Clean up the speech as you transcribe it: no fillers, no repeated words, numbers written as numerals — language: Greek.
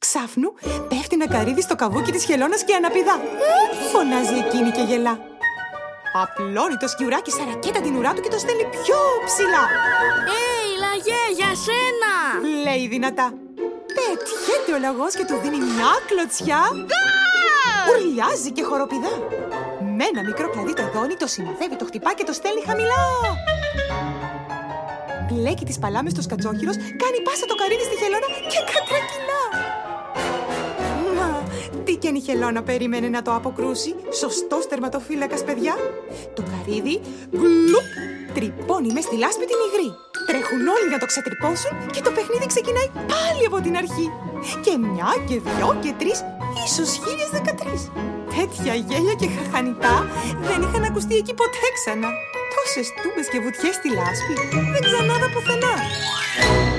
Εξάφνου πέφτει ένα καρύδι στο καβούκι της χελώνας και αναπηδά. Φωνάζει εκείνη και γελά. Απλώνει το σκιουράκι σαν ρακέτα την ουρά του και το στέλνει πιο ψηλά. Λαγέ, για σένα! Λέει δυνατά. Πετιέται ο λαγός και του δίνει μια κλωτσιά. Ουρλιάζει και χοροπηδά. Με ένα μικρό κλαδί το δώνει, το συνοδεύει, το χτυπά και το στέλνει χαμηλά. Μπλέκει τις παλάμες στο σκατσόχυρος, κάνει πάσα το καρύδι στη χελώνα και κατρακυλά. Μα τι κι αν η χελώνα περίμενε να το αποκρούσει. Σωστός τερματοφύλακας, παιδιά. Το καρύδι γκλουπ τρυπώνει μες στη λάσπη την υγρή. Τρέχουν όλοι να το ξετρυπώσουν και το παιχνίδι ξεκινάει πάλι από την αρχή. Και μια και δυο και τρεις, ίσως 1013. Τέτοια γέλια και χαχανιτά δεν είχαν ακουστεί εκεί ποτέ ξανά. Τόσες τούμπες και βουτιές στη λάσπη δεν ξανάδα πουθενά.